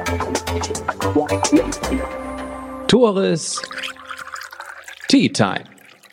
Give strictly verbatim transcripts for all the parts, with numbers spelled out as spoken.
Tores Tea Time.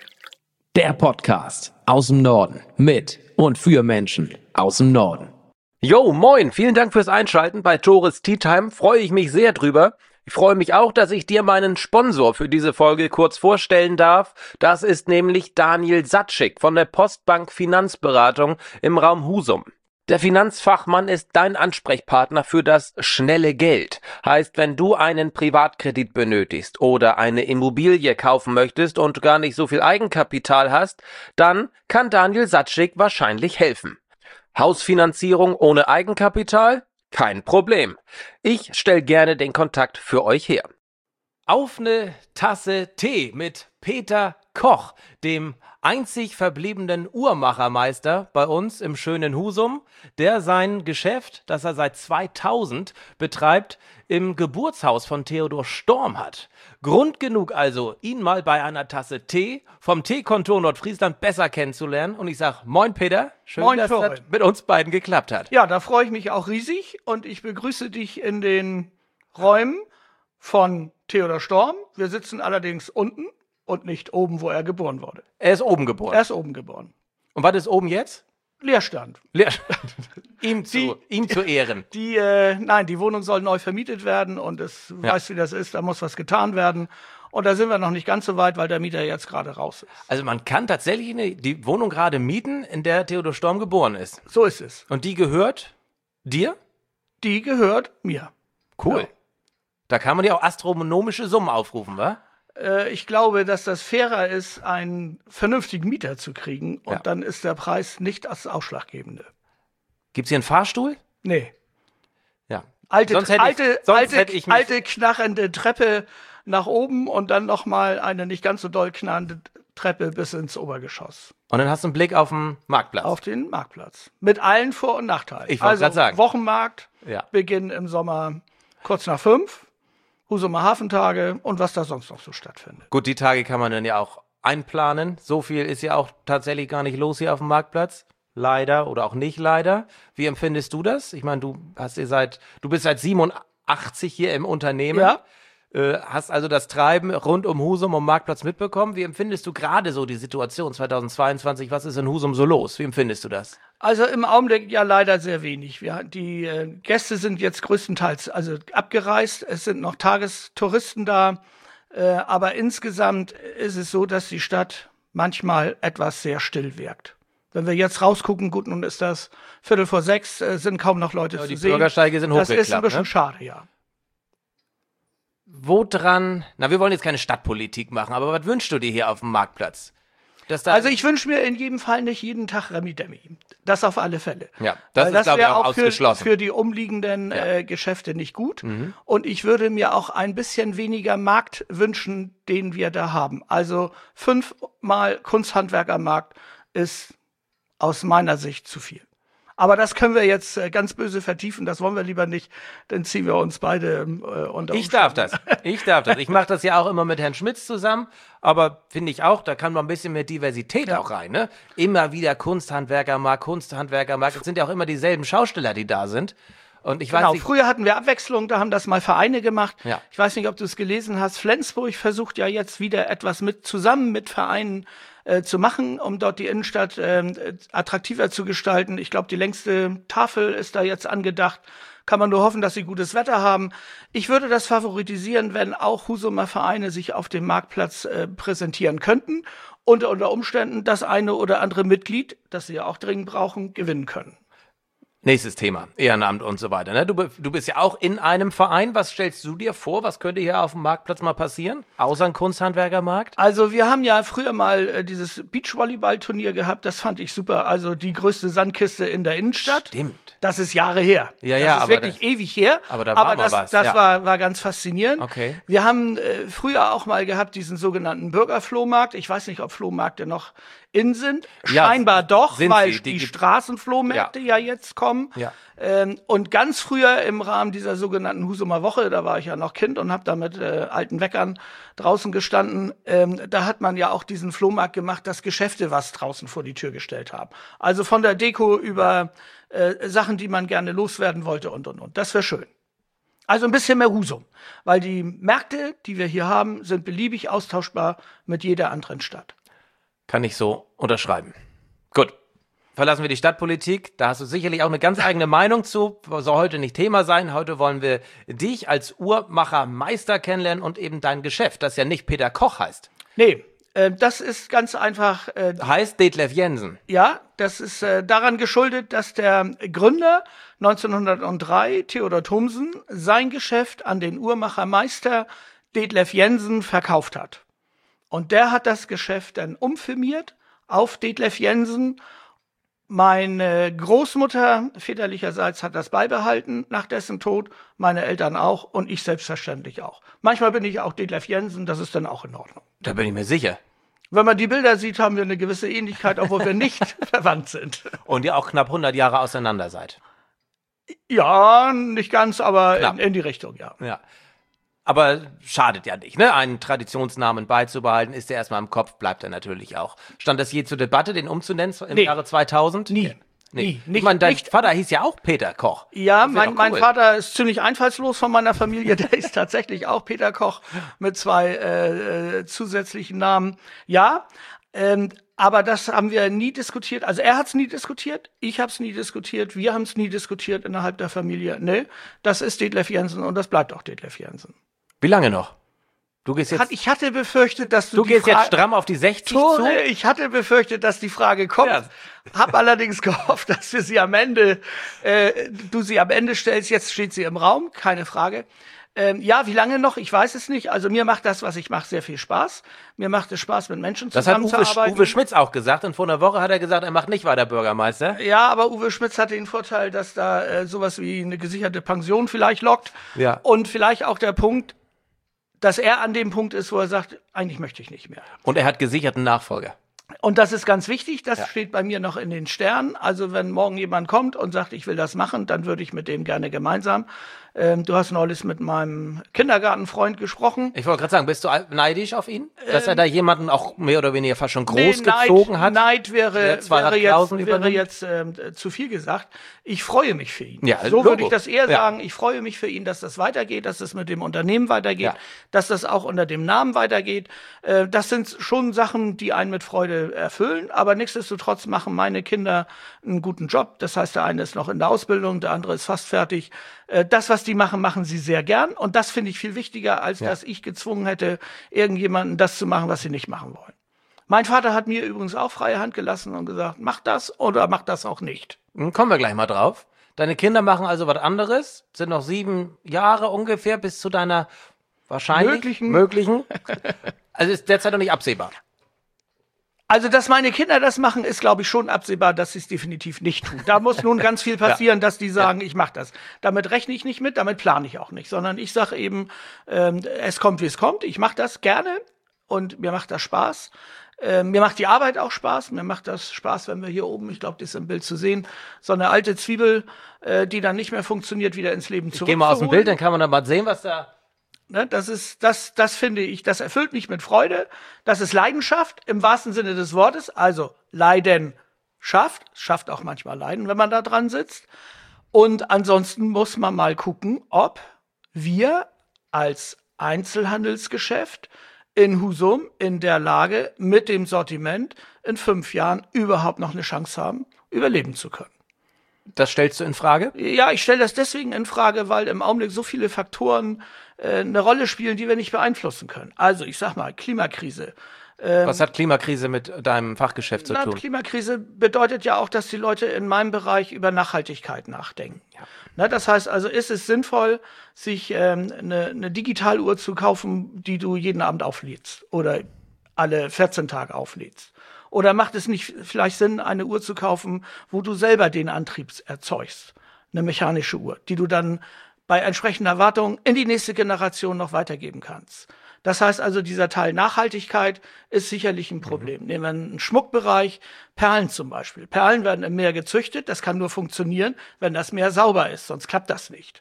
Der Podcast aus dem Norden mit und für Menschen aus dem Norden. Jo, moin, vielen Dank fürs Einschalten bei Tores Tea Time, freue ich mich sehr drüber. Ich freue mich auch, dass ich dir meinen Sponsor für diese Folge kurz vorstellen darf. Das ist nämlich Daniel Satschik von der Postbank Finanzberatung im Raum Husum. Der Finanzfachmann ist dein Ansprechpartner für das schnelle Geld. Heißt, wenn du einen Privatkredit benötigst oder eine Immobilie kaufen möchtest und gar nicht so viel Eigenkapital hast, dann kann Daniel Satschik wahrscheinlich helfen. Hausfinanzierung ohne Eigenkapital? Kein Problem. Ich stelle gerne den Kontakt für euch her. Auf eine Tasse Tee mit Peter Koch, dem einzig verbliebenen Uhrmachermeister bei uns im schönen Husum, der sein Geschäft, das er seit zweitausend betreibt, im Geburtshaus von Theodor Storm hat. Grund genug also, ihn mal bei einer Tasse Tee vom Teekontor Nordfriesland besser kennenzulernen. Und ich sag, moin Peter, schön, moin, dass Florian. das mit uns beiden geklappt hat. Ja, da freue ich mich auch riesig und ich begrüße dich in den Räumen von Theodor Storm. Wir sitzen allerdings unten und nicht oben, wo er geboren wurde. Er ist oben geboren. Er ist oben geboren. Und was ist oben jetzt? Leerstand. Leerstand. ihm, zu, Die- ihm zu Ehren. Die, äh, nein, die Wohnung soll neu vermietet werden und es Ja. weißt, wie das ist, da muss was getan werden. Und da sind wir noch nicht ganz so weit, weil der Mieter jetzt gerade raus ist. Also man kann tatsächlich eine, die Wohnung gerade mieten, in der Theodor Storm geboren ist. So ist es. Und die gehört dir? Die gehört mir. Cool. Ja. Da kann man ja auch astronomische Summen aufrufen, wa? Äh, ich glaube, dass das fairer ist, einen vernünftigen Mieter zu kriegen und Ja. dann ist der Preis nicht das Ausschlaggebende. Gibt's hier einen Fahrstuhl? Nee. Ja. Alte, Sonst hätte ich- alte, sonst alte, hätte ich mich- alte knarrende Treppe nach oben und dann noch mal eine nicht ganz so doll knarrende Treppe bis ins Obergeschoss Und dann hast du einen Blick auf den Marktplatz. auf den Marktplatz mit allen Vor- und Nachteilen. Ich wollte also grad sagen. Wochenmarkt, Ja. Beginn im Sommer kurz nach fünf, Husumer Hafentage und was da sonst noch so stattfindet. Gut, die Tage kann man dann ja auch einplanen. So viel ist ja auch tatsächlich gar nicht los hier auf dem Marktplatz. Leider oder auch nicht leider. Wie empfindest du das? Ich meine, du hast hier seit, du bist seit siebenundachtzig hier im Unternehmen. Ja. Äh, hast also das Treiben rund um Husum und Marktplatz mitbekommen. Wie empfindest du gerade so die Situation zweitausendzweiundzwanzig? Was ist in Husum so los? Wie empfindest du das? Also im Augenblick ja leider sehr wenig. Wir, die äh, Gäste sind jetzt größtenteils also abgereist. Es sind noch Tagestouristen da. Äh, aber insgesamt ist es so, dass die Stadt manchmal etwas sehr still wirkt. Wenn wir jetzt rausgucken, gut, nun ist das Viertel vor sechs, äh, sind kaum noch Leute Ja, zu die sehen. Bürgersteige sind Das ist ein hochgeklappt, bisschen ne? schade, ja. Wo dran, na, wir wollen jetzt keine Stadtpolitik machen, aber was wünschst du dir hier auf dem Marktplatz? Dass da, Also ich wünsche mir in jedem Fall nicht jeden Tag Remi-Demi. Das auf alle Fälle. Ja, das Weil ist, glaube ich, wäre auch für, ausgeschlossen. für die umliegenden Ja. äh, Geschäfte nicht gut. Mhm. Und ich würde mir auch ein bisschen weniger Markt wünschen, den wir da haben. Also fünfmal Kunsthandwerkermarkt ist aus meiner Sicht zu viel. Aber das können wir jetzt äh, ganz böse vertiefen, das wollen wir lieber nicht, dann ziehen wir uns beide äh, unter Ich darf das. Umständen. Ich darf das. Ich mache das ja auch immer mit Herrn Schmitz zusammen, aber finde ich auch, da kann man ein bisschen mehr Diversität Ja. auch rein, ne? Immer wieder Kunsthandwerkermarkt, Kunsthandwerkermarkt. Es sind ja auch immer dieselben Schausteller, die da sind. Und ich weiß Genau, nicht, früher hatten wir Abwechslung, da haben das mal Vereine gemacht. Ja. Ich weiß nicht, ob du es gelesen hast. Flensburg versucht ja jetzt wieder etwas mit zusammen mit Vereinen äh, zu machen, um dort die Innenstadt ähm, äh, attraktiver zu gestalten. Ich glaube, die längste Tafel ist da jetzt angedacht. Kann man nur hoffen, dass sie gutes Wetter haben. Ich würde das favorisieren, wenn auch Husumer Vereine sich auf dem Marktplatz äh, präsentieren könnten und unter Umständen das eine oder andere Mitglied, das sie ja auch dringend brauchen, gewinnen können. nächstes Thema, Ehrenamt und so weiter. Ne? Du, be- du bist ja auch in einem Verein. Was stellst du dir vor? Was könnte hier auf dem Marktplatz mal passieren? Außer ein Kunsthandwerkermarkt? Also wir haben ja früher mal äh, dieses Beachvolleyball-Turnier gehabt, das fand ich super. Also die größte Sandkiste in der Innenstadt. Stimmt. Das ist Jahre her. Ja, das ja, ist aber wirklich das- ewig her. aber da war mal das, was, das ja. war, war ganz faszinierend. Okay. Wir haben äh, früher auch mal gehabt diesen sogenannten Bürgerflohmarkt. Ich weiß nicht, ob Flohmärkte noch in sind. Ja, Scheinbar doch, sind weil sie. Die die, gibt- Straßenflohmärkte ja. jetzt kommen. Ja. Ähm, und ganz früher im Rahmen dieser sogenannten Husumer Woche, da war ich ja noch Kind und habe da mit äh, alten Weckern draußen gestanden, ähm, da hat man ja auch diesen Flohmarkt gemacht, dass Geschäfte was draußen vor die Tür gestellt haben. Also von der Deko über äh, Sachen, die man gerne loswerden wollte und, und, und. Das wäre schön. Also ein bisschen mehr Husum, weil die Märkte, die wir hier haben, sind beliebig austauschbar mit jeder anderen Stadt. Kann ich so unterschreiben. Gut, verlassen wir die Stadtpolitik. Da hast du sicherlich auch eine ganz eigene Meinung zu. Soll heute nicht Thema sein. Heute wollen wir dich als Uhrmachermeister kennenlernen und eben dein Geschäft, das ja nicht Peter Koch heißt. Nee, äh, das ist ganz einfach. Äh, heißt Detlef Jensen. Ja, das ist äh, daran geschuldet, dass der Gründer neunzehnhundertdrei, Theodor Thomsen, sein Geschäft an den Uhrmachermeister Detlef Jensen verkauft hat. Und der hat das Geschäft dann umfirmiert auf Detlef Jensen. Meine Großmutter väterlicherseits hat das beibehalten nach dessen Tod, meine Eltern auch und ich selbstverständlich auch. Manchmal bin ich auch Detlef Jensen, das ist dann auch in Ordnung. Da bin ich mir sicher. Wenn man die Bilder sieht, haben wir eine gewisse Ähnlichkeit, obwohl wir nicht verwandt sind. Und ihr auch knapp hundert Jahre auseinander seid. Ja, nicht ganz, aber in, in die Richtung, ja. Ja. Aber schadet ja nicht, ne? Einen Traditionsnamen beizubehalten, ist der erstmal im Kopf, bleibt er natürlich auch. Stand das je zur Debatte, den umzunennen im Nee. Jahre zweitausend? Nie. Nee. Nie. Ich Nicht, meine, dein nicht, Vater hieß ja auch Peter Koch. Ja, Das wär mein, doch mein cool. Vater ist ziemlich einfallslos von meiner Familie. Der ist tatsächlich auch Peter Koch mit zwei äh, äh, zusätzlichen Namen. Ja, ähm, aber das haben wir nie diskutiert. Also er hat es nie diskutiert, ich habe es nie diskutiert, wir haben es nie diskutiert innerhalb der Familie. Nee, das ist Detlef Jensen und das bleibt auch Detlef Jensen. Wie lange noch? Du gehst jetzt, Hat, ich hatte befürchtet, dass du, du die gehst Fra- jetzt stramm auf die sechzig Tore, zu? ich hatte befürchtet, dass die Frage kommt. Ja. Hab allerdings gehofft, dass wir sie am Ende, äh, du sie am Ende stellst. Jetzt steht sie im Raum, keine Frage. Ähm, ja, wie lange noch? Ich weiß es nicht. Also mir macht das, was ich mache, sehr viel Spaß. Mir macht es Spaß, mit Menschen Das hat Uwe, zusammenzuarbeiten. Uwe Schmitz auch gesagt und vor einer Woche hat er gesagt, er macht nicht weiter Bürgermeister. Ja, aber Uwe Schmitz hatte den Vorteil, dass da äh, sowas wie eine gesicherte Pension vielleicht lockt. Ja. Und vielleicht auch der Punkt, dass er an dem Punkt ist, wo er sagt, eigentlich möchte ich nicht mehr. Und er hat gesicherten Nachfolger. Und das ist ganz wichtig, das Ja. steht bei mir noch in den Sternen. Also wenn morgen jemand kommt und sagt, ich will das machen, dann würde ich mit dem gerne gemeinsam. Ähm, du hast neulich mit meinem Kindergartenfreund gesprochen. Ich wollte gerade sagen, bist du neidisch auf ihn? Dass er da jemanden auch mehr oder weniger fast schon groß Nee, Neid, gezogen hat? Neid wäre, Der zwei wäre jetzt, Klausen wäre übernimmt? jetzt ähm, zu viel gesagt. Ich freue mich für ihn. Ja, so Logo. würde ich das eher Ja. sagen. Ich freue mich für ihn, dass das weitergeht, dass das mit dem Unternehmen weitergeht, Ja. dass das auch unter dem Namen weitergeht. Äh, das sind schon Sachen, die einen mit Freude erfüllen. Aber nichtsdestotrotz machen meine Kinder einen guten Job. Das heißt, der eine ist noch in der Ausbildung, der andere ist fast fertig. Äh, das, was die machen, machen sie sehr gern. Und das finde ich viel wichtiger, als Ja. dass ich gezwungen hätte, irgendjemanden das zu machen, was sie nicht machen wollen. Mein Vater hat mir übrigens auch freie Hand gelassen und gesagt, mach das oder mach das auch nicht. Hm, kommen wir gleich mal drauf. Deine Kinder machen also was anderes, sind noch sieben Jahre ungefähr bis zu deiner wahrscheinlich Möglichen. möglichen. Also ist derzeit noch nicht absehbar. Also, dass meine Kinder das machen, ist, glaube ich, schon absehbar, dass sie es definitiv nicht tun. Da muss nun ganz viel passieren, dass die sagen, ich mache das. Damit rechne ich nicht mit, damit plane ich auch nicht, sondern ich sage eben, ähm, es kommt, wie es kommt. Ich mache das gerne und mir macht das Spaß. Äh, mir macht die Arbeit auch Spaß. Mir macht das Spaß, wenn wir hier oben, ich glaube, das ist im Bild zu sehen, so eine alte Zwiebel, äh, die dann nicht mehr funktioniert, wieder ins Leben zurück. Geh mal aus dem Bild, dann kann man dann mal sehen, was da... Ne, das ist, das, das finde ich, das erfüllt mich mit Freude. Das ist Leidenschaft im wahrsten Sinne des Wortes. Also Leidenschaft, schafft auch manchmal Leiden, wenn man da dran sitzt. Und ansonsten muss man mal gucken, ob wir als Einzelhandelsgeschäft in Husum in der Lage mit dem Sortiment in fünf Jahren überhaupt noch eine Chance haben, überleben zu können. Das stellst du in Frage? Ja, ich stelle das deswegen in Frage, weil im Augenblick so viele Faktoren äh, eine Rolle spielen, die wir nicht beeinflussen können. Also, ich sag mal, Klimakrise. Was hat Klimakrise mit deinem Fachgeschäft zu Na, tun? Klimakrise bedeutet ja auch, dass die Leute in meinem Bereich über Nachhaltigkeit nachdenken. Ja. Na, das heißt also, ist es sinnvoll, sich ähm, eine, eine Digitaluhr zu kaufen, die du jeden Abend auflädst oder alle vierzehn Tage auflädst? Oder macht es nicht vielleicht Sinn, eine Uhr zu kaufen, wo du selber den Antrieb erzeugst? Eine mechanische Uhr, die du dann bei entsprechender Wartung in die nächste Generation noch weitergeben kannst. Das heißt also, dieser Teil Nachhaltigkeit ist sicherlich ein Problem. Mhm. Nehmen wir einen Schmuckbereich, Perlen zum Beispiel. Perlen werden im Meer gezüchtet, das kann nur funktionieren, wenn das Meer sauber ist, sonst klappt das nicht.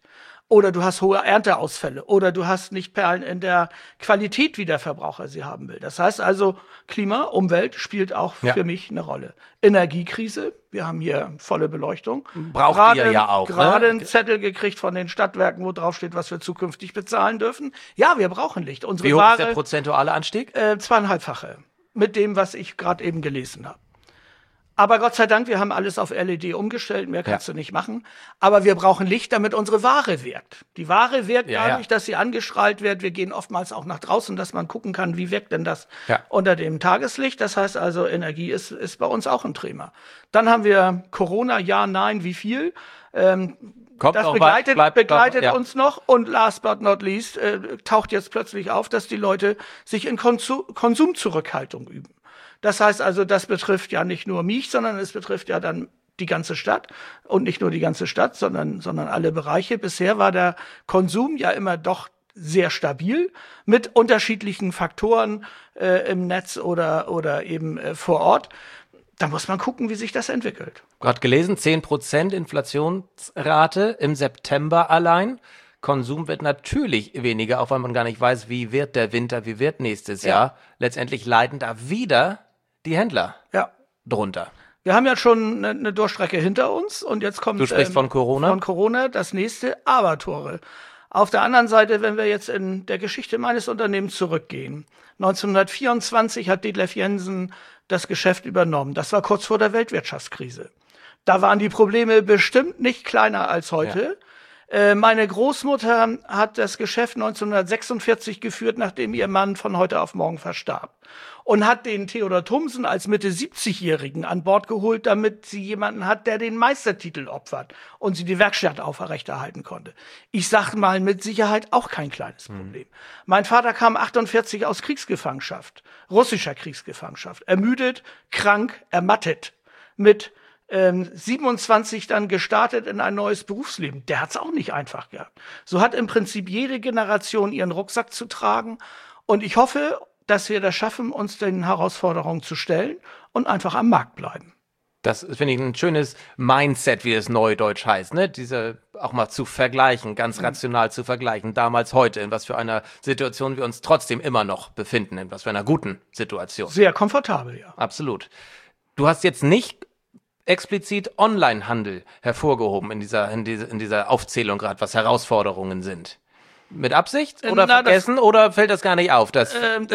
Oder du hast hohe Ernteausfälle. Oder du hast nicht Perlen in der Qualität, wie der Verbraucher sie haben will. Das heißt also, Klima, Umwelt spielt auch Ja. für mich eine Rolle. Energiekrise. Wir haben hier volle Beleuchtung. Braucht Gerade, ihr ja auch, Gerade ne? einen Zettel gekriegt von den Stadtwerken, wo drauf steht, was wir zukünftig bezahlen dürfen. Ja, wir brauchen Licht. Unsere Wie hoch ist der Ware, prozentuale Anstieg? äh, zweieinhalbfache. Mit dem, was ich gerade eben gelesen habe. Aber Gott sei Dank, wir haben alles auf L E D umgestellt, mehr kannst Ja. du nicht machen. Aber wir brauchen Licht, damit unsere Ware wirkt. Die Ware wirkt Ja, dadurch, ja. dass sie angestrahlt wird. Wir gehen oftmals auch nach draußen, dass man gucken kann, wie wirkt denn das Ja. unter dem Tageslicht. Das heißt also, Energie ist, ist bei uns auch ein Thema. Dann haben wir Corona, ja, nein, wie viel? Ähm, Kommt das noch begleitet, weit, bleibt- begleitet ja. uns noch. Und last but not least äh, taucht jetzt plötzlich auf, dass die Leute sich in Konsu- Konsumzurückhaltung üben. Das heißt also, das betrifft ja nicht nur mich, sondern es betrifft ja dann die ganze Stadt. Und nicht nur die ganze Stadt, sondern, sondern alle Bereiche. Bisher war der Konsum ja immer doch sehr stabil mit unterschiedlichen Faktoren äh, im Netz oder, oder eben äh, vor Ort. Da muss man gucken, wie sich das entwickelt. Gerade gelesen, zehn Prozent Inflationsrate im September allein. Konsum wird natürlich weniger, auch weil man gar nicht weiß, wie wird der Winter, wie wird nächstes Ja. Jahr. Letztendlich leiden da wieder die Händler Ja. drunter. Wir haben ja schon eine, eine Durchstrecke hinter uns und jetzt kommt Du sprichst von Corona? Von Corona das nächste, aber Tore. Auf der anderen Seite, wenn wir jetzt in der Geschichte meines Unternehmens zurückgehen. neunzehnhundertvierundzwanzig hat Detlef Jensen das Geschäft übernommen. Das war kurz vor der Weltwirtschaftskrise. Da waren die Probleme bestimmt nicht kleiner als heute. Äh, meine Großmutter hat das Geschäft neunzehnhundertsechsundvierzig geführt, nachdem ihr Mann von heute auf morgen verstarb. Und hat den Theodor Thomsen als Mitte siebzigjährigen an Bord geholt, damit sie jemanden hat, der den Meistertitel opfert und sie die Werkstatt aufrechterhalten konnte. Ich sag mal, mit Sicherheit auch kein kleines Problem. Mein Vater kam achtundvierzig aus Kriegsgefangenschaft, russischer Kriegsgefangenschaft, ermüdet, krank, ermattet, mit ähm, siebenundzwanzig dann gestartet in ein neues Berufsleben. Der hat's auch nicht einfach gehabt. So hat im Prinzip jede Generation ihren Rucksack zu tragen. Und ich hoffe, dass wir das schaffen, uns den Herausforderungen zu stellen und einfach am Markt bleiben. Das finde ich ein schönes Mindset, wie es neudeutsch heißt, ne? Diese auch mal zu vergleichen, ganz rational zu vergleichen, damals, heute, in was für einer Situation wir uns trotzdem immer noch befinden, in was für einer guten Situation. Sehr komfortabel, ja. Absolut. Du hast jetzt nicht explizit Onlinehandel hervorgehoben in dieser, in dieser, in dieser Aufzählung gerade, was Herausforderungen sind. Mit Absicht oder Na, das- vergessen oder fällt das gar nicht auf? Das Ähm,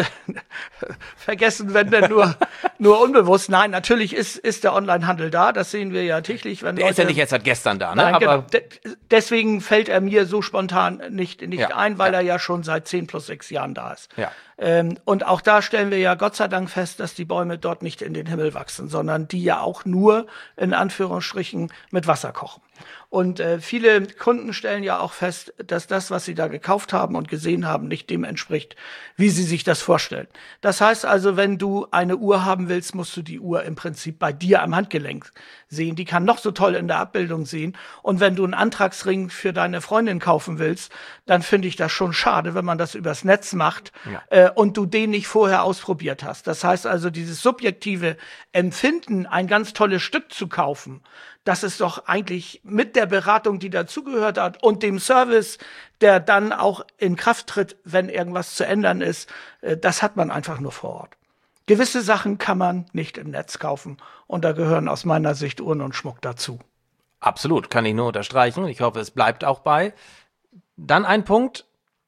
vergessen, wenn denn nur, nur unbewusst. Nein, natürlich ist, ist der Onlinehandel da. Das sehen wir ja täglich. Wenn der ist ja Leute- nicht erst seit gestern da, ne? Nein, Aber genau. De deswegen fällt er mir so spontan nicht, nicht Ja, ein, weil ja. er ja schon seit zehn plus sechs Jahren da ist. Ja. Ähm, und auch da stellen wir ja Gott sei Dank fest, dass die Bäume dort nicht in den Himmel wachsen, sondern die ja auch nur in Anführungsstrichen mit Wasser kochen. Und äh, viele Kunden stellen ja auch fest, dass das, was sie da gekauft haben und gesehen haben, nicht dem entspricht, wie sie sich das vorstellen. Das heißt also, wenn du eine Uhr haben willst, musst du die Uhr im Prinzip bei dir am Handgelenk sehen. Die kann noch so toll in der Abbildung sehen. Und wenn du einen Antragsring für deine Freundin kaufen willst, dann finde ich das schon schade, wenn man das übers Netz macht Ja. äh, und du den nicht vorher ausprobiert hast. Das heißt also, dieses subjektive Empfinden, ein ganz tolles Stück zu kaufen, das ist doch eigentlich mit der Beratung, die dazugehört hat und dem Service, der dann auch in Kraft tritt, wenn irgendwas zu ändern ist, äh, das hat man einfach nur vor Ort. Gewisse Sachen kann man nicht im Netz kaufen und da gehören aus meiner Sicht Uhren und Schmuck dazu. absolut, kann ich nur unterstreichen. Ich hoffe, es bleibt auch bei. Dann ein Punkt.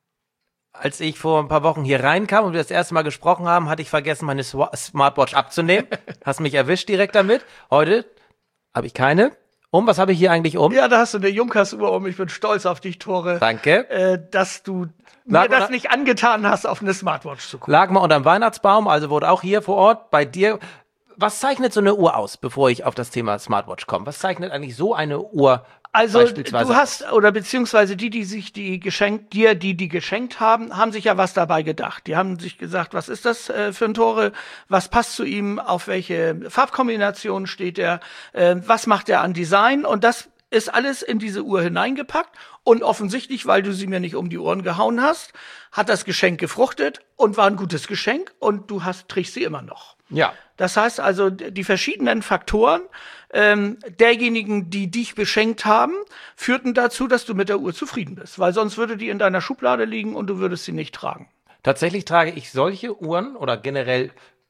Als ich vor ein paar Wochen hier reinkam und wir das erste Mal gesprochen haben, hatte ich vergessen, meine Swa- Smartwatch abzunehmen. Hast mich erwischt direkt damit. Heute habe ich keine. Um, was habe ich hier eigentlich um? Ja, da hast du eine Junkers-Uhr um. Ich bin stolz auf dich, Tore, Danke. äh, dass du Lag mir das mal- nicht angetan hast, auf eine Smartwatch zu gucken. Lag mal unterm Weihnachtsbaum, also wurde auch hier vor Ort bei dir. Was zeichnet so eine Uhr aus, bevor ich auf das Thema Smartwatch komme? Was zeichnet eigentlich so eine Uhr Also beispielsweise du hast, oder beziehungsweise die, die sich die geschenkt, dir, die die geschenkt haben, haben sich ja was dabei gedacht. Die haben sich gesagt, was ist das äh, für ein Tore? Was passt zu ihm? Auf welche Farbkombination steht er? Äh, was macht er an Design? Und das ist alles in diese Uhr hineingepackt und offensichtlich, weil du sie mir nicht um die Ohren gehauen hast, hat das Geschenk gefruchtet und war ein gutes Geschenk und du hast, trägst sie immer noch. Ja. Das heißt also, die verschiedenen Faktoren ähm, derjenigen, die dich beschenkt haben, führten dazu, dass du mit der Uhr zufrieden bist. Weil sonst würde die in deiner Schublade liegen und du würdest sie nicht tragen. Tatsächlich trage ich solche Uhren oder generell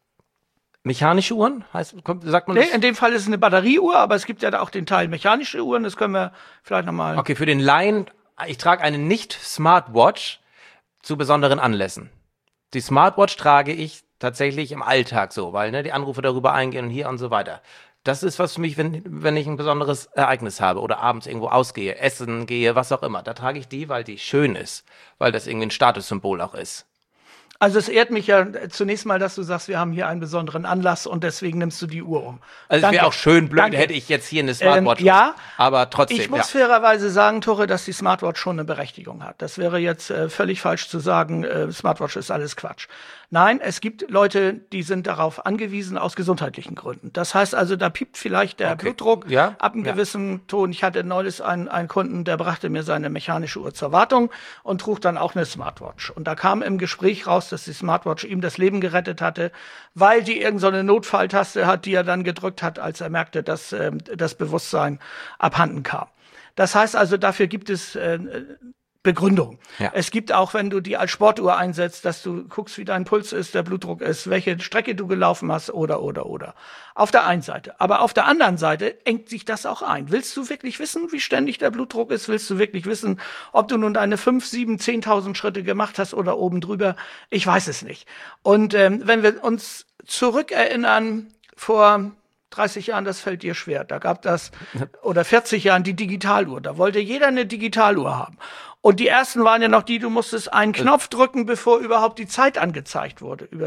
mechanische Uhren, heißt, sagt man Nee, das? in dem Fall ist es eine Batterieuhr, aber es gibt ja da auch den Teil mechanische Uhren, das können wir vielleicht nochmal... Okay, für den Laien, ich trage eine Nicht-Smartwatch zu besonderen Anlässen. Die Smartwatch trage ich tatsächlich im Alltag so, weil ne, die Anrufe darüber eingehen und hier und so weiter. Das ist was für mich, wenn, wenn ich ein besonderes Ereignis habe oder abends irgendwo ausgehe, essen gehe, was auch immer. Da trage ich die, weil die schön ist, weil das irgendwie ein Statussymbol auch ist. Also es ehrt mich ja zunächst mal, dass du sagst, wir haben hier einen besonderen Anlass und deswegen nimmst du die Uhr um. Also Danke. es wäre auch schön blöd, Danke. hätte ich jetzt hier eine Smartwatch. Ähm, ja, aber trotzdem. Ich muss ja. fairerweise sagen, Tore, dass die Smartwatch schon eine Berechtigung hat. Das wäre jetzt äh, völlig falsch zu sagen, äh, Smartwatch ist alles Quatsch. Nein, es gibt Leute, die sind darauf angewiesen aus gesundheitlichen Gründen. Das heißt also, da piept vielleicht der Okay. Blutdruck Ja, ab einem ja. gewissen Ton. Ich hatte neulich einen, einen Kunden, der brachte mir seine mechanische Uhr zur Wartung und trug dann auch eine Smartwatch. Und da kam im Gespräch raus, dass die Smartwatch ihm das Leben gerettet hatte, weil die irgend so eine Notfalltaste hat, die er dann gedrückt hat, als er merkte, dass ähm, das Bewusstsein abhanden kam. Das heißt also, dafür gibt es äh, Begründung. Ja. Es gibt auch, wenn du die als Sportuhr einsetzt, dass du guckst, wie dein Puls ist, der Blutdruck ist, welche Strecke du gelaufen hast oder, oder, oder. Auf der einen Seite. Aber auf der anderen Seite engt sich das auch ein. Willst du wirklich wissen, wie ständig der Blutdruck ist? Willst du wirklich wissen, ob du nun deine fünf, sieben, zehntausend Schritte gemacht hast oder oben drüber? Ich weiß es nicht. Und ähm, wenn wir uns zurückerinnern, vor dreißig Jahren, das fällt dir schwer. Da gab das, oder vierzig Jahren, die Digitaluhr. Da wollte jeder eine Digitaluhr haben. Und die ersten waren ja noch die, du musstest einen Knopf drücken, bevor überhaupt die Zeit angezeigt wurde, über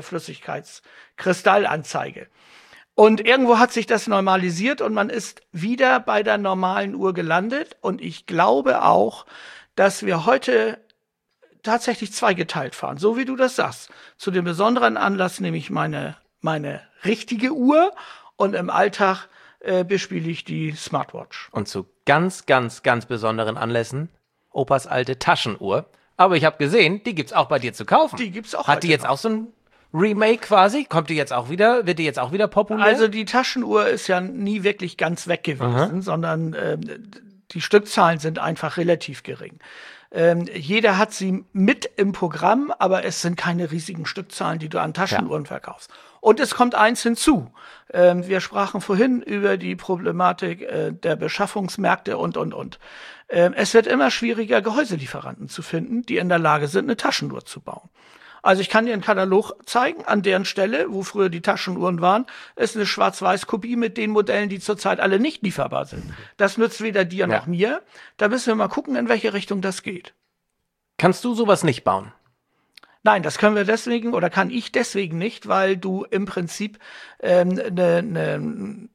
Flüssigkeitskristallanzeige. Und irgendwo hat sich das normalisiert und man ist wieder bei der normalen Uhr gelandet. Und ich glaube auch, dass wir heute tatsächlich zweigeteilt fahren, so wie du das sagst. Zu dem besonderen Anlass nehme ich meine, meine richtige Uhr und im Alltag äh, bespiele ich die Smartwatch. Und zu ganz, ganz, ganz besonderen Anlässen Opas alte Taschenuhr. Aber ich habe gesehen, die gibt's auch bei dir zu kaufen. Die gibt's auch Hat die heute jetzt noch. auch so ein Remake quasi? Kommt die jetzt auch wieder? Wird die jetzt auch wieder populär? Also die Taschenuhr ist ja nie wirklich ganz weg gewesen, Aha. sondern ähm, die Stückzahlen sind einfach relativ gering. Ähm, jeder hat sie mit im Programm, aber es sind keine riesigen Stückzahlen, die du an Taschenuhren ja. verkaufst. Und es kommt eins hinzu. Ähm, wir sprachen vorhin über die Problematik äh, der Beschaffungsmärkte und, und, und. Ähm, es wird immer schwieriger, Gehäuselieferanten zu finden, die in der Lage sind, eine Taschenuhr zu bauen. Also ich kann dir einen Katalog zeigen, an deren Stelle, wo früher die Taschenuhren waren, ist eine Schwarz-Weiß-Kopie mit den Modellen, die zurzeit alle nicht lieferbar sind. Das nützt weder dir noch Ja. mir. Da müssen wir mal gucken, in welche Richtung das geht. Kannst du sowas nicht bauen? Nein, das können wir deswegen oder kann ich deswegen nicht, weil du im Prinzip ähm, eine, eine,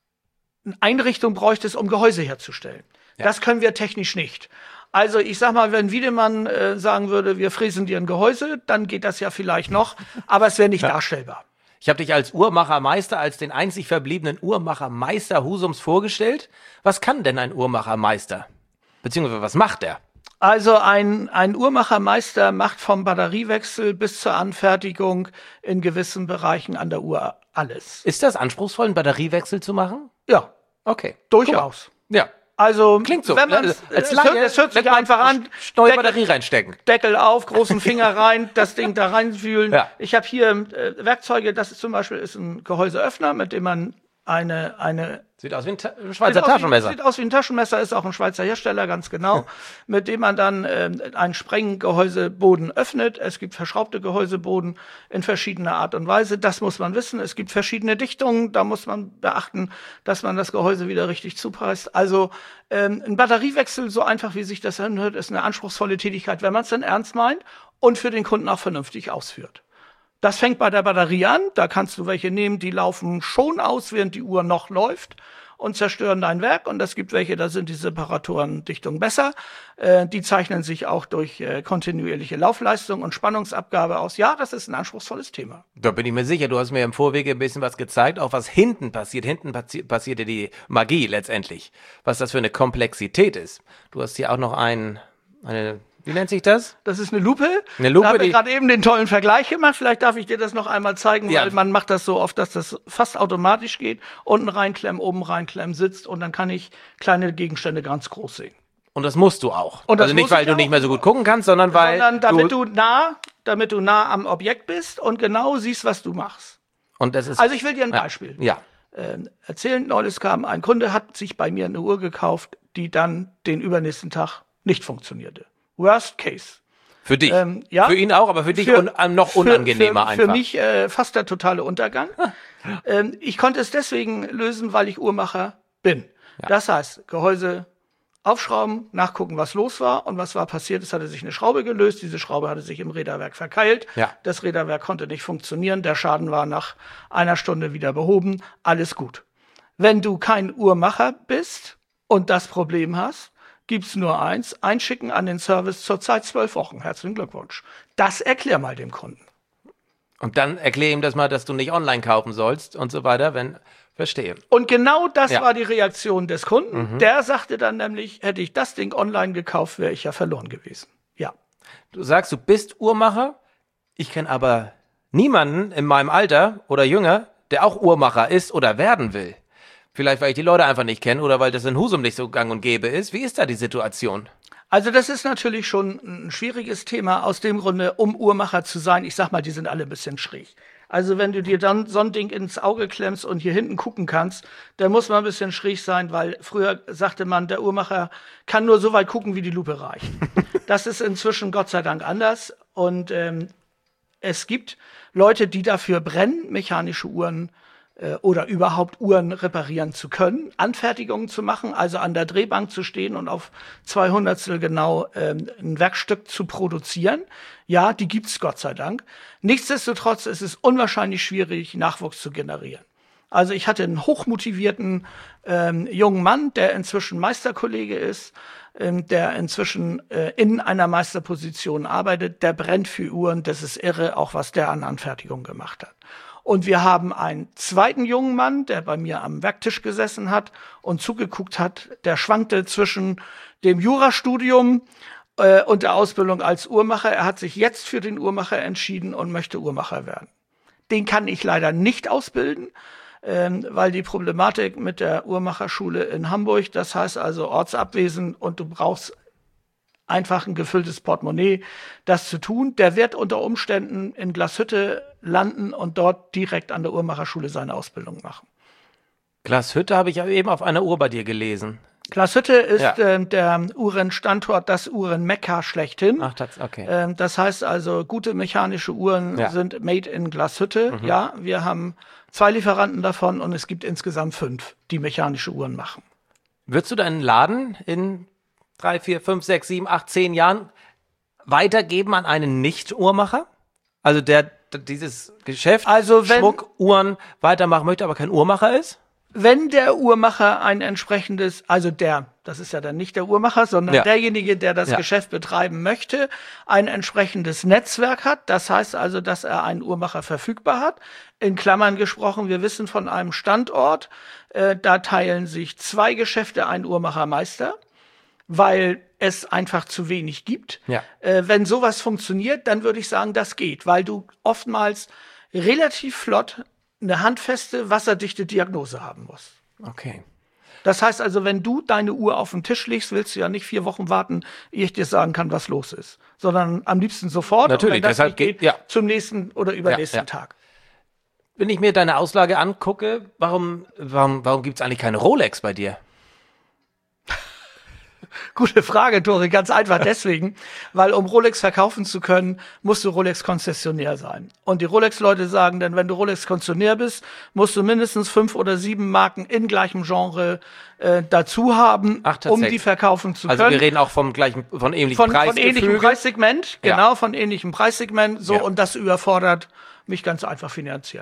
eine Einrichtung bräuchtest, um Gehäuse herzustellen. Ja. Das können wir technisch nicht. Also ich sag mal, wenn Wiedemann äh, sagen würde, wir fräsen dir ein Gehäuse, dann geht das ja vielleicht noch, aber es wäre nicht Ja. darstellbar. Ich habe dich als Uhrmachermeister, als den einzig verbliebenen Uhrmachermeister Husums vorgestellt. Was kann denn ein Uhrmachermeister? Beziehungsweise was macht er? Also ein, ein Uhrmachermeister macht vom Batteriewechsel bis zur Anfertigung in gewissen Bereichen an der Uhr alles. Ist das anspruchsvoll, einen Batteriewechsel zu machen? Ja, Okay. durchaus. Ja. Also Klingt so. Wenn man Als es Laie hört, es hört sich wird man einfach an. Neue Deckel, Batterie reinstecken. Deckel auf, großen Finger rein, das Ding da reinfühlen. Ja. Ich habe hier äh, Werkzeuge. Das ist zum Beispiel ist ein Gehäuseöffner, mit dem man eine eine Sieht aus wie ein, Ta ein Schweizer Sieht aus wie- Taschenmesser. Sieht aus wie ein Taschenmesser, ist auch ein Schweizer Hersteller, ganz genau. Mit dem man dann ähm, einen Sprenggehäuseboden öffnet. Es gibt verschraubte Gehäuseboden in verschiedener Art und Weise. Das muss man wissen. Es gibt verschiedene Dichtungen. Da muss man beachten, dass man das Gehäuse wieder richtig zupresst. Also ähm, ein Batteriewechsel, so einfach wie sich das anhört, ist eine anspruchsvolle Tätigkeit, wenn man es denn ernst meint und für den Kunden auch vernünftig ausführt. Das fängt bei der Batterie an. Da kannst du welche nehmen, die laufen schon aus, während die Uhr noch läuft. und zerstören dein Werk. Und es gibt welche, da sind die Separatorendichtungen besser. Äh, die zeichnen sich auch durch äh, kontinuierliche Laufleistung und Spannungsabgabe aus. Ja, das ist ein anspruchsvolles Thema. Da bin ich mir sicher, du hast mir im Vorwege ein bisschen was gezeigt, auch was hinten passiert. Hinten passi- passiert ja die Magie letztendlich, was das für eine Komplexität ist. Du hast hier auch noch ein, eine, wie nennt sich das? Das ist eine Lupe. Eine Lupe, Da habe die- ich gerade eben den tollen Vergleich gemacht. Vielleicht darf ich dir das noch einmal zeigen, Ja. weil man macht das so oft, dass das fast automatisch geht. Unten reinklemmen, oben reinklemmen, sitzt und dann kann ich kleine Gegenstände ganz groß sehen. Und das musst du auch. Und das also nicht, muss weil ich du auch. nicht mehr so gut gucken kannst, sondern weil Sondern damit du, du nah, damit du nah am Objekt bist und genau siehst, was du machst. und das ist Also ich will dir ein ja, Beispiel Ja. äh, erzählen. Neulich kam ein Kunde, hat sich bei mir eine Uhr gekauft, die dann den übernächsten Tag nicht funktionierte. Worst case. Für dich. Ähm, ja. Für ihn auch, aber für dich Für- un, ähm, noch Für- unangenehmer für, einfach. Für mich äh, fast der totale Untergang. ähm, ich konnte es deswegen lösen, weil ich Uhrmacher bin. Das heißt, Gehäuse aufschrauben, nachgucken, was los war und was war passiert. Es hatte sich eine Schraube gelöst. Diese Schraube hatte sich im Räderwerk verkeilt. Ja. Das Räderwerk konnte nicht funktionieren. Der Schaden war nach einer Stunde wieder behoben. Alles gut. Wenn du kein Uhrmacher bist und das Problem hast, gibt's nur eins, einschicken an den Service, zurzeit zwölf Wochen. Herzlichen Glückwunsch. Das erklär mal dem Kunden. Und dann erklär ihm das mal, dass du nicht online kaufen sollst und so weiter, wenn, verstehe. Und genau das Ja. war die Reaktion des Kunden. Der sagte dann nämlich, hätte ich das Ding online gekauft, wäre ich ja verloren gewesen. Ja. Du sagst, du bist Uhrmacher, ich kenne aber niemanden in meinem Alter oder jünger, der auch Uhrmacher ist oder werden will. Vielleicht, weil ich die Leute einfach nicht kenne oder weil das in Husum nicht so gang und gäbe ist. Wie ist da die Situation? Also das ist natürlich schon ein schwieriges Thema, aus dem Grunde, um Uhrmacher zu sein. Ich sag mal, die sind alle ein bisschen schräg. Also wenn du dir dann so ein Ding ins Auge klemmst und hier hinten gucken kannst, dann muss man ein bisschen schräg sein, weil früher sagte man, der Uhrmacher kann nur so weit gucken, wie die Lupe reicht. Das ist inzwischen Gott sei Dank anders. Und ähm, es gibt Leute, die dafür brennen, mechanische Uhren äh, oder überhaupt Uhren reparieren zu können, Anfertigungen zu machen, also an der Drehbank zu stehen und auf zwei Hundertstel genau ähm, ein Werkstück zu produzieren. Ja, die gibt's Gott sei Dank. Nichtsdestotrotz ist es unwahrscheinlich schwierig, Nachwuchs zu generieren. Also ich hatte einen hochmotivierten ähm, jungen Mann, der inzwischen Meisterkollege ist, ähm, der inzwischen äh, in einer Meisterposition arbeitet, der brennt für Uhren, das ist irre, auch was der an Anfertigung gemacht hat. Und wir haben einen zweiten jungen Mann, der bei mir am Werktisch gesessen hat und zugeguckt hat, der schwankte zwischen dem Jurastudium äh, und der Ausbildung als Uhrmacher. Er hat sich jetzt für den Uhrmacher entschieden und möchte Uhrmacher werden. Den kann ich leider nicht ausbilden, ähm, weil die Problematik mit der Uhrmacherschule in Hamburg, das heißt also ortsabwesend und du brauchst einfach ein gefülltes Portemonnaie, das zu tun. Der wird unter Umständen in Glashütte landen und dort direkt an der Uhrmacherschule seine Ausbildung machen. Glashütte habe ich ja eben auf einer Uhr bei dir gelesen. Glashütte ist Ja. äh, der Uhrenstandort, das Uhrenmekka schlechthin. Ach, das, okay. Ähm, das heißt also, gute mechanische Uhren Ja. sind made in Glashütte. Ja, wir haben zwei Lieferanten davon und es gibt insgesamt fünf, die mechanische Uhren machen. Würdest du deinen Laden in drei, vier, fünf, sechs, sieben, acht, zehn Jahren weitergeben an einen Nicht-Uhrmacher? Also der, der dieses Geschäft, Also wenn- Schmuck, Uhren weitermachen möchte, aber kein Uhrmacher ist? Wenn der Uhrmacher ein entsprechendes, also der, das ist ja dann nicht der Uhrmacher, sondern Ja. derjenige, der das Ja. Geschäft betreiben möchte, ein entsprechendes Netzwerk hat, das heißt also, dass er einen Uhrmacher verfügbar hat. In Klammern gesprochen, wir wissen von einem Standort, äh, da teilen sich zwei Geschäfte ein Uhrmachermeister, weil es einfach zu wenig gibt. Ja. Äh, wenn sowas funktioniert, dann würde ich sagen, das geht, weil du oftmals relativ flott eine handfeste, wasserdichte Diagnose haben musst. Okay. Das heißt also, wenn du deine Uhr auf den Tisch legst, willst du ja nicht vier Wochen warten, ehe ich dir sagen kann, was los ist, sondern am liebsten sofort. Natürlich, und wenn das deshalb nicht geht- geht, ja. zum nächsten oder übernächsten Ja, ja. Tag. Wenn ich mir deine Auslage angucke, warum, warum, warum gibt es eigentlich keine Rolex bei dir? Gute Frage, Tore. Ganz einfach deswegen, weil um Rolex verkaufen zu können, musst du Rolex-Konzessionär sein. Und die Rolex-Leute sagen dann, wenn du Rolex-Konzessionär bist, musst du mindestens fünf oder sieben Marken in gleichem Genre äh, dazu haben, Ach, um tatsächlich. die verkaufen zu Also können. wir reden auch vom gleichen, von ähnlichen von, von ähnlichem Preisgefüge. Preissegment, Ja. genau, von ähnlichem Preissegment. So, Ja. und das überfordert mich ganz einfach finanziell.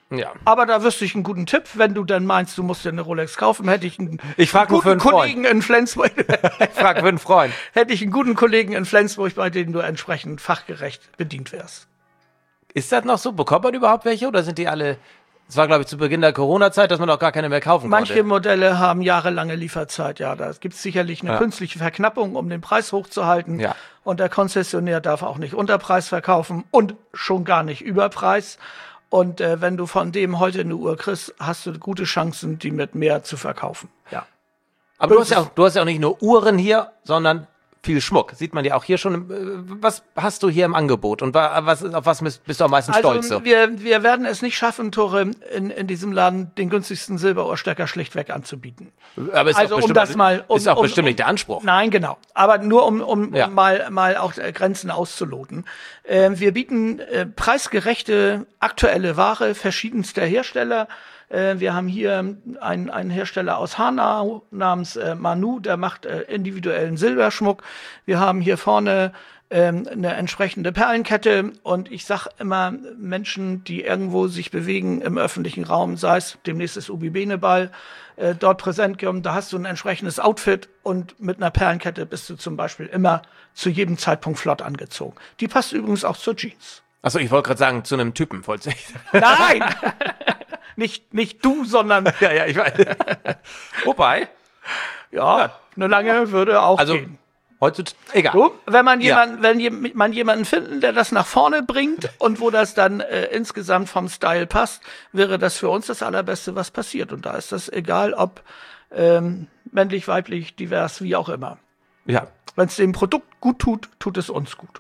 Ja. Aber da wüsste ich einen guten Tipp, wenn du dann meinst, du musst dir eine Rolex kaufen, hätte ich einen Ich frag nur für guten einen Kollegen in Flensburg. Ich frag für einen Freund. Hätte ich einen guten Kollegen in Flensburg, bei dem du entsprechend fachgerecht bedient wärst. Ist das noch so? Bekommt man überhaupt welche oder sind die alle... Es war, glaube ich, zu Beginn der Corona-Zeit, dass man auch gar keine mehr kaufen Manche konnte. Modelle haben jahrelange Lieferzeit, ja. Da gibt es sicherlich eine Ja. künstliche Verknappung, um den Preis hochzuhalten. Ja. Und der Konzessionär darf auch nicht Unterpreis verkaufen und schon gar nicht Überpreis. Und äh, wenn du von dem heute eine Uhr kriegst, hast du gute Chancen, die mit mehr zu verkaufen. Ja. Aber du hast, ja auch, du hast ja auch nicht nur Uhren hier, sondern viel Schmuck. Sieht man ja auch hier schon. Äh, Was hast du hier im Angebot? Und wa- was, auf was bist bist du am meisten Also stolz? So? wir, wir werden es nicht schaffen, Tore, in, in diesem Laden den günstigsten Silberohrstecker schlichtweg anzubieten. Aber ist also doch um bestimmt, das mal... Um, ist auch um, bestimmt um, nicht der Anspruch. Nein, genau. Aber nur um, um, Ja. um mal, mal auch äh, Grenzen auszuloten. Äh, wir bieten äh, preisgerechte, aktuelle Ware verschiedenster Hersteller. Äh, wir haben hier einen, einen Hersteller aus Hanau namens äh, Manu, der macht äh, individuellen Silberschmuck. Wir haben hier vorne ähm, eine entsprechende Perlenkette. Und ich sag immer, Menschen, die irgendwo sich bewegen im öffentlichen Raum, sei es demnächst ist Ubi Beneball, äh, dort präsent kommen, da hast du ein entsprechendes Outfit und mit einer Perlenkette bist du zum Beispiel immer zu jedem Zeitpunkt flott angezogen. Die passt übrigens auch zur Jeans. Achso, ich wollte gerade sagen, zu einem Typen, wollte ich. Nein! nicht, nicht du, sondern Ja, ja, ich weiß. Wobei, ja, eine lange würde auch also gehen. heutzutage, egal. So, wenn man Ja. jemanden, wenn je, man jemanden finden, der das nach vorne bringt und wo das dann äh, insgesamt vom Style passt, wäre das für uns das Allerbeste, was passiert. Und da ist das egal, ob ähm, männlich, weiblich, divers, wie auch immer. Ja, Wenn es dem Produkt gut tut, tut es uns gut.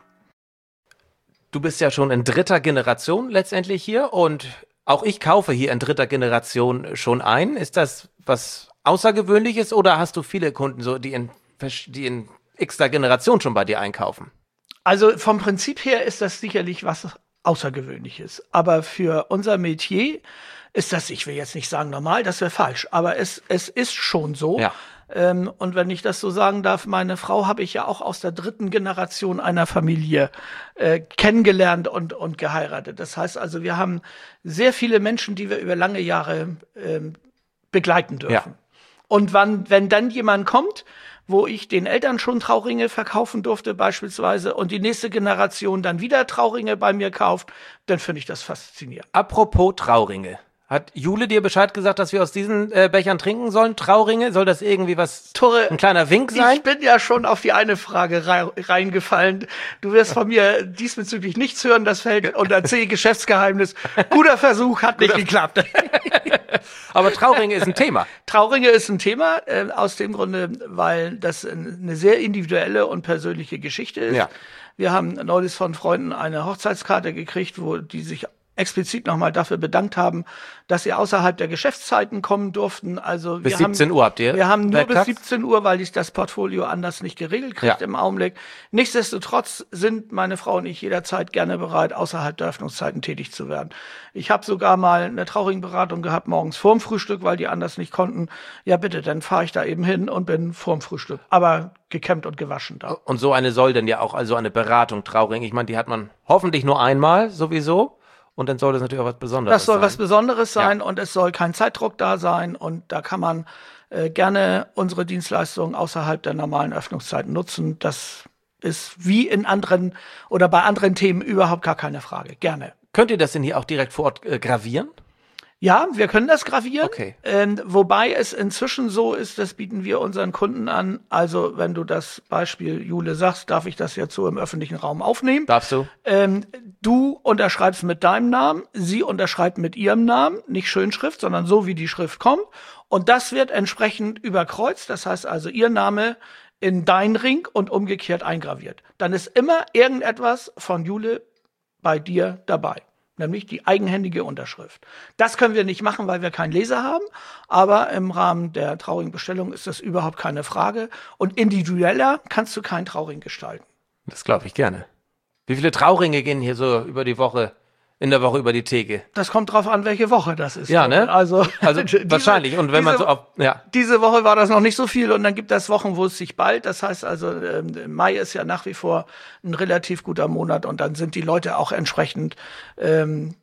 du bist ja schon in dritter Generation letztendlich hier und auch ich kaufe hier in dritter Generation schon ein. Ist das was Außergewöhnliches oder hast du viele Kunden, so die in, versch- die in x-ter Generation schon bei dir einkaufen? Also vom Prinzip her ist das sicherlich was Außergewöhnliches. Aber für unser Metier ist das, ich will jetzt nicht sagen normal, das wäre falsch, aber es, es ist schon so. Ja. Ähm, und wenn ich das so sagen darf, meine Frau habe ich ja auch aus der dritten Generation einer Familie äh, kennengelernt und, und geheiratet. Das heißt also, wir haben sehr viele Menschen, die wir über lange Jahre ähm, begleiten dürfen. Ja. Und wann, wenn dann jemand kommt, wo ich den Eltern schon Trauringe verkaufen durfte beispielsweise und die nächste Generation dann wieder Trauringe bei mir kauft, dann finde ich das faszinierend. Apropos Trauringe. Hat Jule dir Bescheid gesagt, dass wir aus diesen äh, Bechern trinken sollen? Trauringe? Soll das irgendwie was, Tore, ein kleiner Wink sein? Ich bin ja schon auf die eine Frage rei- reingefallen. Du wirst von mir diesbezüglich nichts hören, das fällt unter C, Geschäftsgeheimnis. Guter Versuch, hat nicht geklappt. Aber Trauringe ist ein Thema. Trauringe ist ein Thema, äh, aus dem Grunde, weil das eine sehr individuelle und persönliche Geschichte ist. Ja. Wir haben neulich von Freunden eine Hochzeitskarte gekriegt, wo die sich explizit nochmal dafür bedankt haben, dass sie außerhalb der Geschäftszeiten kommen durften. Also Bis wir siebzehn haben, Uhr habt ihr Wir haben nur bis Werktags? siebzehn Uhr, weil ich das Portfolio anders nicht geregelt kriegt Ja. im Augenblick. Nichtsdestotrotz sind meine Frau und ich jederzeit gerne bereit, außerhalb der Öffnungszeiten tätig zu werden. Ich habe sogar mal eine Trauringberatung gehabt, morgens vorm Frühstück, weil die anders nicht konnten. Ja bitte, dann fahre ich da eben hin und bin vorm Frühstück. Aber gekämmt und gewaschen da. Und so eine soll denn ja auch, also eine Beratung Trauring. Ich meine, die hat man hoffentlich nur einmal sowieso. Und dann soll das natürlich auch was Besonderes Das soll sein. was Besonderes sein Ja. und es soll kein Zeitdruck da sein und da kann man äh, gerne unsere Dienstleistungen außerhalb der normalen Öffnungszeiten nutzen. Das ist wie in anderen oder bei anderen Themen überhaupt gar keine Frage. Gerne. Könnt ihr das denn hier auch direkt vor Ort äh, gravieren? Ja, wir können das gravieren. Okay. Ähm, wobei es inzwischen so ist, das bieten wir unseren Kunden an. Also wenn du das Beispiel Jule sagst, darf ich das jetzt so im öffentlichen Raum aufnehmen. Darfst du? Ähm, du unterschreibst mit deinem Namen, sie unterschreibt mit ihrem Namen, nicht Schönschrift, sondern so wie die Schrift kommt. Und das wird entsprechend überkreuzt. Das heißt also ihr Name in dein Ring und umgekehrt eingraviert. Dann ist immer irgendetwas von Jule bei dir dabei. Nämlich die eigenhändige Unterschrift. Das können wir nicht machen, weil wir keinen Leser haben. Aber im Rahmen der Trauringbestellung ist das überhaupt keine Frage. Und individueller kannst du keinen Trauring gestalten. Das glaube ich gerne. Wie viele Trauringe gehen hier so über die Woche, in der Woche über die Theke? Das kommt drauf an, welche Woche das ist. Ja, ne? Also, Also diese- wahrscheinlich. Und wenn man diese- so auf, ja. Diese Woche war das noch nicht so viel und dann gibt es Wochen, wo es sich bald. Das heißt also, ähm, Mai ist ja nach wie vor ein relativ guter Monat und dann sind die Leute auch entsprechend ähm,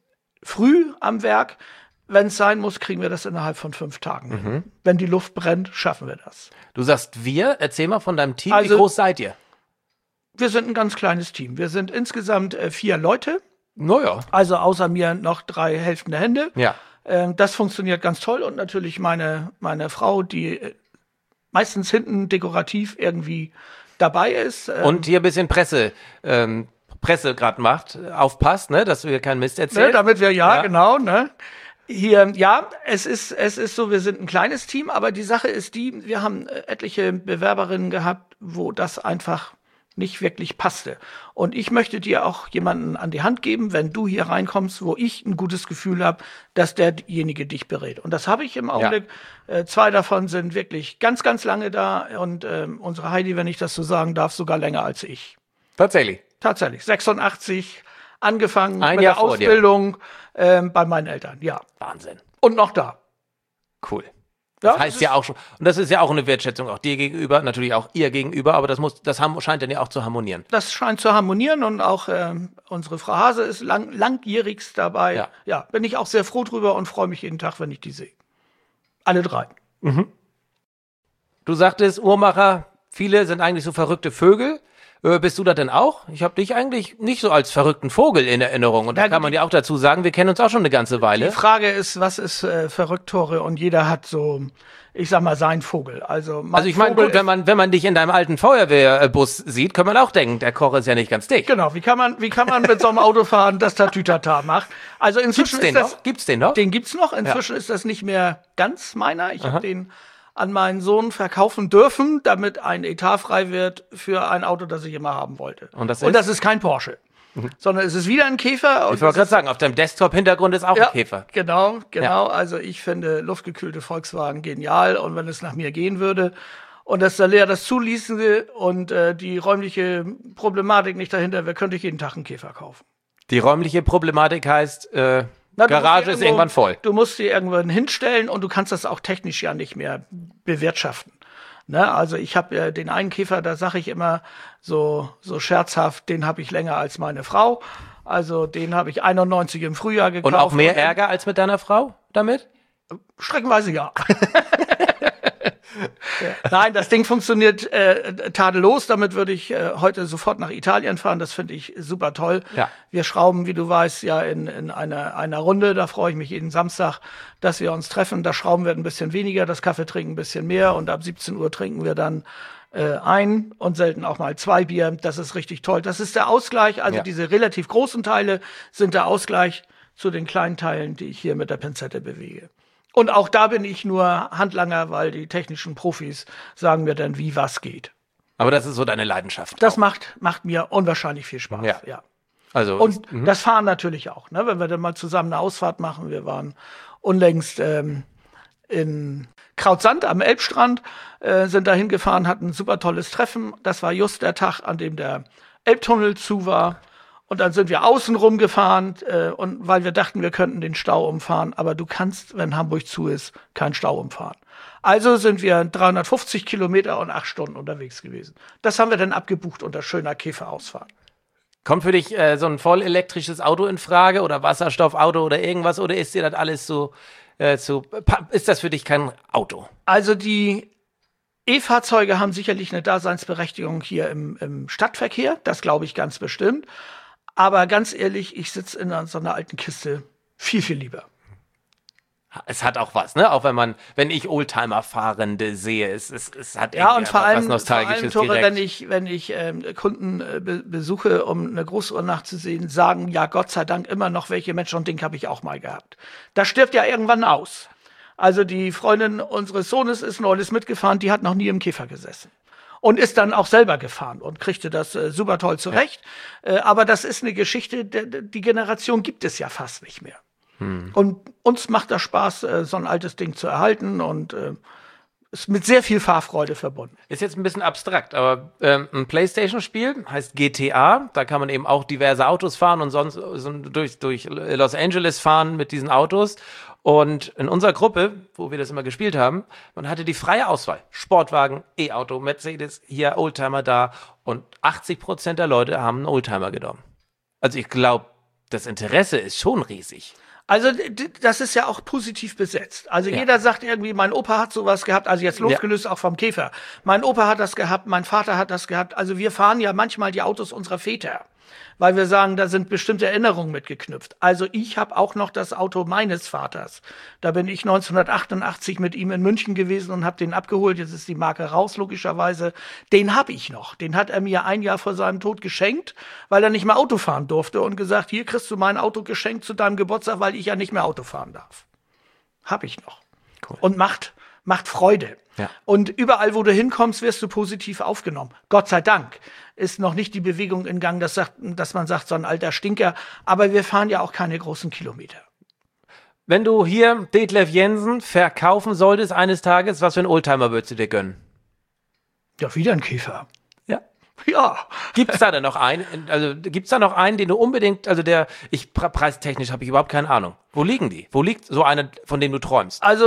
früh am Werk. Wenn es sein muss, kriegen wir das innerhalb von fünf Tagen. Mhm. Wenn die Luft brennt, schaffen wir das. Du sagst wir, erzähl mal von deinem Team, Also, wie groß seid ihr? Wir sind ein ganz kleines Team. Wir sind insgesamt äh, vier Leute. Naja. Also außer mir noch drei helfende Hände. Ja. Ähm, das funktioniert ganz toll. Und natürlich meine, meine Frau, die äh, meistens hinten dekorativ irgendwie dabei ist. Ähm, Und hier ein bisschen Presse, ähm, Presse gerade macht, aufpasst, ne, dass wir keinen Mist erzählen. Ne, damit wir, ja, Ja. genau, ne. Hier, ja, es ist, es ist so, wir sind ein kleines Team, aber die Sache ist die, wir haben äh, etliche Bewerberinnen gehabt, wo das einfach nicht wirklich passte. Und ich möchte dir auch jemanden an die Hand geben, wenn du hier reinkommst, wo ich ein gutes Gefühl habe, dass derjenige dich berät. Und das habe ich im Augenblick. Ja. Äh, zwei davon sind wirklich ganz, ganz lange da. Und ähm, unsere Heidi, wenn ich das so sagen darf, sogar länger als ich. Tatsächlich. Tatsächlich. sechsundachtzig, angefangen Ein mit Jahr der vor dir. Ausbildung ähm, bei meinen Eltern. Ja. Wahnsinn. Und noch da. Cool. Das Ja, heißt das ja ist- auch schon, und das ist ja auch eine Wertschätzung auch dir gegenüber, natürlich auch ihr gegenüber, aber das muss, das haben, scheint dann ja auch zu harmonieren. Das scheint zu harmonieren und auch ähm, unsere Frau Hase ist lang, langjährigst dabei. Ja. ja, bin ich auch sehr froh drüber und freue mich jeden Tag, wenn ich die sehe. Alle drei. Du sagtest, Uhrmacher, viele sind eigentlich so verrückte Vögel. Äh, bist du das denn auch? Ich habe dich eigentlich nicht so als verrückten Vogel in Erinnerung. Und da Ja, kann man ja auch dazu sagen, wir kennen uns auch schon eine ganze Die Weile. Frage ist, was ist äh, verrückt, Tore? Und jeder hat so, ich sag mal, sein Vogel. Also, mein Also ich meine, Vogel gut, wenn man, wenn man dich in deinem alten Feuerwehrbus sieht, kann man auch denken, der Koch ist ja nicht ganz dicht. Genau, wie kann man, wie kann man mit so einem Auto fahren, das Tatütata macht? Also Gibt's inzwischen den ist das, noch? Gibt's den noch? den gibt's noch. Inzwischen ist das nicht mehr ganz meiner. Ich habe den an meinen Sohn verkaufen dürfen, damit ein Etat frei wird für ein Auto, das ich immer haben wollte. Und das Und ist? das ist kein Porsche, sondern es ist wieder ein Käfer. Und Ich wollte gerade sagen, auf deinem Desktop-Hintergrund ist auch ja, ein Käfer. Genau, genau. Also ich finde luftgekühlte Volkswagen genial. Und wenn es nach mir gehen würde und das Salär das zuließe und äh, die räumliche Problematik nicht dahinter wäre, könnte ich jeden Tag einen Käfer kaufen. Die räumliche Problematik heißt, äh, Na, du musst Garage die ist irgendwo- irgendwann voll. Du musst die irgendwo hinstellen und du kannst das auch technisch ja nicht mehr bewirtschaften. Ne? Also ich habe äh, den einen Käfer, da sage ich immer so, so scherzhaft, den habe ich länger als meine Frau. Also den habe ich einundneunzig im Frühjahr gekauft. Und auch mehr Ärger als mit deiner Frau damit? Streckenweise ja. Nein, das Ding funktioniert äh, tadellos. Damit würde ich äh, heute sofort nach Italien fahren. Das finde ich super toll. Ja. Wir schrauben, wie du weißt, ja in, in einer, einer Runde. Da freue ich mich jeden Samstag, dass wir uns treffen. Da schrauben wir ein bisschen weniger, das Kaffee trinken ein bisschen mehr. Und ab siebzehn Uhr trinken wir dann äh, ein und selten auch mal zwei Bier. Das ist richtig toll. Das ist der Ausgleich. Also Ja. diese relativ großen Teile sind der Ausgleich zu den kleinen Teilen, die ich hier mit der Pinzette bewege. Und auch da bin ich nur Handlanger, weil die technischen Profis sagen mir dann, wie was geht. Aber das ist so deine Leidenschaft. Das auch. macht, macht mir unwahrscheinlich viel Spaß. Ja. Ja. Also, Und mhm. das Fahren natürlich auch, ne? Wenn wir dann mal zusammen eine Ausfahrt machen. Wir waren unlängst ähm, in Krautsand am Elbstrand, äh, sind da hingefahren, hatten ein super tolles Treffen. Das war just der Tag, an dem der Elbtunnel zu war. Und dann sind wir außen rumgefahren, äh, und weil wir dachten, wir könnten den Stau umfahren. Aber du kannst, wenn Hamburg zu ist, keinen Stau umfahren. Also sind wir dreihundertfünfzig Kilometer und acht Stunden unterwegs gewesen. Das haben wir dann abgebucht unter schöner Käferausfahrt. Kommt für dich äh, so ein voll elektrisches Auto in Frage oder Wasserstoffauto oder irgendwas, oder ist dir das alles so, äh, so pa- ist das für dich kein Auto? Also die E-Fahrzeuge haben sicherlich eine Daseinsberechtigung hier im, im Stadtverkehr. Das glaube ich ganz bestimmt. Aber ganz ehrlich, ich sitze in so einer alten Kiste viel, viel lieber. Es hat auch was, ne? Auch wenn man, wenn ich Oldtimer-Fahrende sehe, es, es, es hat Ja, irgendwie und vor einfach allem, was vor Nostalgisches allem Tore, direkt. wenn ich, wenn ich ähm, Kunden äh, be besuche, um eine Großuhrnacht zu sehen, sagen ja Gott sei Dank immer noch welche Menschen, und den habe ich auch mal gehabt. Das stirbt ja irgendwann aus. Also die Freundin unseres Sohnes ist neulich mitgefahren, die hat noch nie im Käfer gesessen. Und ist dann auch selber gefahren und kriegte das äh, super toll zurecht. Ja. Äh, aber das ist eine Geschichte, de, de, die Generation gibt es ja fast nicht mehr. Hm. Und uns macht das Spaß, äh, so ein altes Ding zu erhalten, und äh, ist mit sehr viel Fahrfreude verbunden. Ist jetzt ein bisschen abstrakt, aber ähm, ein PlayStation-Spiel heißt G T A. Da kann man eben auch diverse Autos fahren und sonst so durch, durch Los Angeles fahren mit diesen Autos. Und in unserer Gruppe, wo wir das immer gespielt haben, man hatte die freie Auswahl. Sportwagen, E-Auto, Mercedes, hier Oldtimer da. Und achtzig Prozent der Leute haben einen Oldtimer genommen. Also ich glaube, das Interesse ist schon riesig. Also d- das ist ja auch positiv besetzt. Also Ja. jeder sagt irgendwie, mein Opa hat sowas gehabt, also jetzt losgelöst auch vom Käfer. Mein Opa hat das gehabt, mein Vater hat das gehabt. Also wir fahren ja manchmal die Autos unserer Väter, weil wir sagen, da sind bestimmte Erinnerungen mitgeknüpft. Also ich habe auch noch das Auto meines Vaters. Da bin ich neunzehnhundertachtundachtzig mit ihm in München gewesen und habe den abgeholt. Jetzt ist die Marke raus, logischerweise. Den habe ich noch. Den hat er mir ein Jahr vor seinem Tod geschenkt, weil er nicht mehr Auto fahren durfte und gesagt, hier kriegst du mein Auto geschenkt zu deinem Geburtstag, weil ich ja nicht mehr Auto fahren darf. Hab ich noch. Cool. Und macht, macht Freude. Ja. Und überall, wo du hinkommst, wirst du positiv aufgenommen. Gott sei Dank ist noch nicht die Bewegung in Gang, dass, sagt, dass man sagt, so ein alter Stinker. Aber wir fahren ja auch keine großen Kilometer. Wenn du hier Detlef Jensen verkaufen solltest eines Tages, was für einen Oldtimer würdest du dir gönnen? Ja, wieder ein Käfer. Ja. Ja. Gibt's da denn noch einen? Also gibt's da noch einen, den du unbedingt, also der, ich pre- preistechnisch habe ich überhaupt keine Ahnung. Wo liegen die? Wo liegt so einer, von dem du träumst? Also,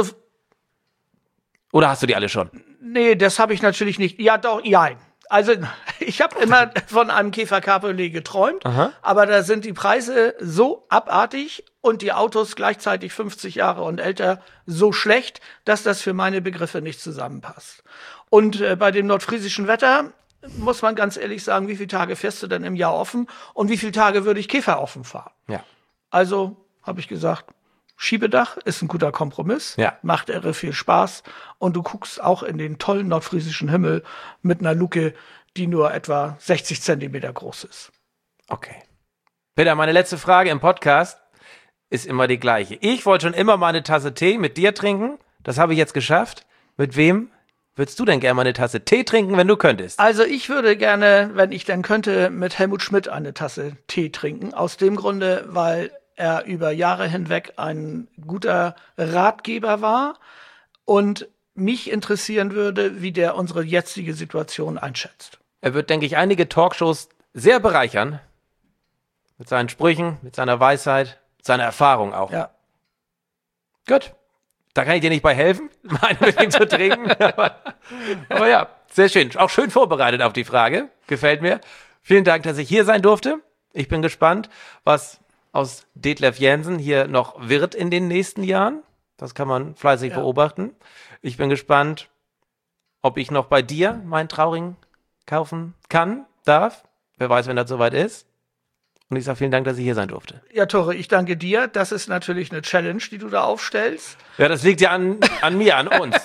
Oder hast du die alle schon? nee, das habe ich natürlich nicht. Ja, doch, ja. Also, ich habe immer von einem Käfer Cabriolet geträumt, Aha. aber da sind die Preise so abartig und die Autos gleichzeitig fünfzig Jahre und älter so schlecht, dass das für meine Begriffe nicht zusammenpasst. Und äh, bei dem nordfriesischen Wetter muss man ganz ehrlich sagen, wie viele Tage fährst du denn im Jahr offen und wie viele Tage würde ich Käfer offen fahren? Ja. Also habe ich gesagt, Schiebedach ist ein guter Kompromiss, Ja. macht irre viel Spaß und du guckst auch in den tollen nordfriesischen Himmel mit einer Luke, die nur etwa sechzig Zentimeter groß ist. Okay. Peter, meine letzte Frage im Podcast ist immer die gleiche. Ich wollte schon immer mal eine Tasse Tee mit dir trinken. Das habe ich jetzt geschafft. Mit wem würdest du denn gerne mal eine Tasse Tee trinken, wenn du könntest? Also ich würde gerne, wenn ich denn könnte, mit Helmut Schmidt eine Tasse Tee trinken. Aus dem Grunde, weil er über Jahre hinweg ein guter Ratgeber war und mich interessieren würde, wie der unsere jetzige Situation einschätzt. Er wird, denke ich, einige Talkshows sehr bereichern. Mit seinen Sprüchen, mit seiner Weisheit, mit seiner Erfahrung auch. Ja. Gut. Da kann ich dir nicht bei helfen, meine mit ihm zu trinken. aber, aber ja, sehr schön. Auch schön vorbereitet auf die Frage. Gefällt mir. Vielen Dank, dass ich hier sein durfte. Ich bin gespannt, was aus Detlef Jensen hier noch wird in den nächsten Jahren. Das kann man fleißig Ja. beobachten. Ich bin gespannt, ob ich noch bei dir meinen Trauring kaufen kann, darf. Wer weiß, wenn das soweit ist. Und ich sage vielen Dank, dass ich hier sein durfte. Ja, Tore, ich danke dir. Das ist natürlich eine Challenge, die du da aufstellst. Ja, das liegt ja an, an mir, an uns.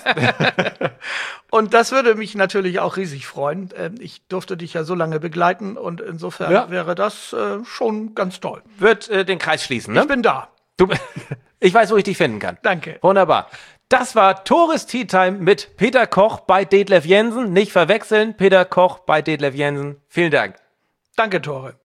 Und das würde mich natürlich auch riesig freuen. Ähm, Ich durfte dich ja so lange begleiten und insofern Ja. wäre das äh, schon ganz toll. Wird äh, den Kreis schließen, ne? Ich bin da. Du, ich weiß, wo ich dich finden kann. Danke. Wunderbar. Das war Tores Tea Time mit Peter Koch bei Detlef Jensen. Nicht verwechseln, Peter Koch bei Detlef Jensen. Vielen Dank. Danke, Tore.